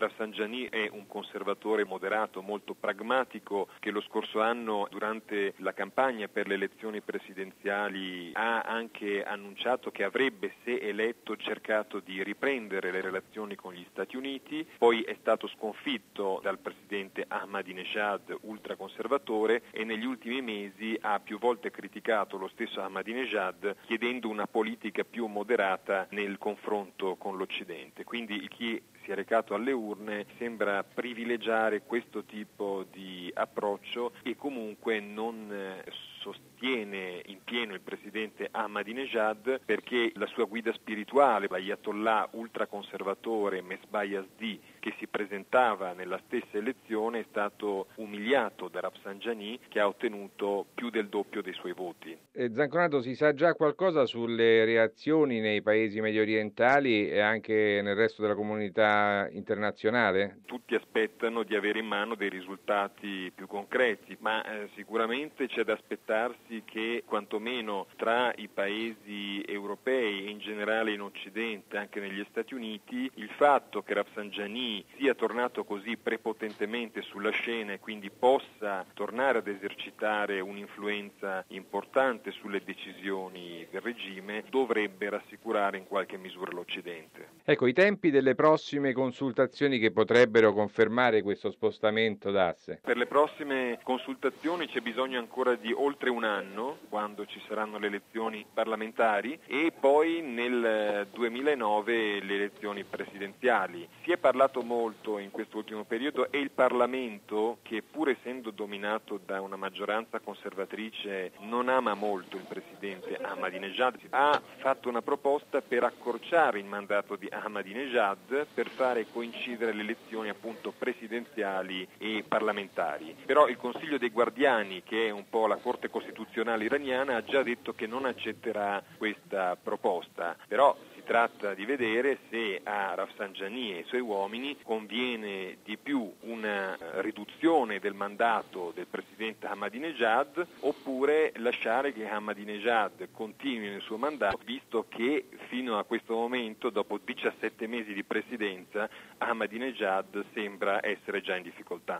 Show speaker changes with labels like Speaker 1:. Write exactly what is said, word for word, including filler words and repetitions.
Speaker 1: Rafsanjani è un conservatore moderato, molto pragmatico, che lo scorso anno durante la campagna per le elezioni presidenziali ha anche annunciato che avrebbe, se eletto, cercato di riprendere le relazioni con gli Stati Uniti, poi è stato sconfitto dal presidente Ahmadinejad, ultraconservatore, e negli ultimi mesi ha più volte criticato lo stesso Ahmadinejad chiedendo una politica più moderata nel confronto con l'Occidente. Quindi chi si è recato alle urne sembra privilegiare questo tipo di approccio e comunque non sostiene in pieno il presidente Ahmadinejad, perché la sua guida spirituale, l'ayatollah ultraconservatore Mesbah Yazdi, che si presentava nella stessa elezione, è stato umiliato da Rafsanjani, che ha ottenuto più del doppio dei suoi voti.
Speaker 2: Eh, Zanconato, si sa già qualcosa sulle reazioni nei paesi mediorientali e anche nel resto della comunità internazionale?
Speaker 1: Tutti aspettano di avere in mano dei risultati più concreti, ma eh, sicuramente c'è da aspettarsi che quantomeno tra i paesi europei e in generale in Occidente, anche negli Stati Uniti, il fatto che Rafsanjani sia tornato così prepotentemente sulla scena e quindi possa tornare ad esercitare un'influenza importante sulle decisioni del regime dovrebbe rassicurare in qualche misura l'Occidente.
Speaker 2: Ecco, i tempi delle prossime consultazioni che potrebbero confermare questo spostamento d'asse.
Speaker 1: Per le prossime consultazioni c'è bisogno ancora di oltre un anno, quando ci saranno le elezioni parlamentari, e poi nel duemilanove le elezioni presidenziali. Si è parlato molto in quest'ultimo periodo e il Parlamento, che pur essendo dominato da una maggioranza conservatrice non ama molto il presidente Ahmadinejad, ha fatto una proposta per accorciare il mandato di Ahmadinejad per fare coincidere le elezioni appunto presidenziali e parlamentari. Però il Consiglio dei Guardiani, che è un po' la Corte Costituzionale iraniana, ha già detto che non accetterà questa proposta. Però si tratta di vedere se a Rafsanjani e ai suoi uomini conviene di più una riduzione del mandato del presidente Ahmadinejad oppure lasciare che Ahmadinejad continui nel suo mandato, visto che fino a questo momento, dopo diciassette mesi di presidenza, Ahmadinejad sembra essere già in difficoltà.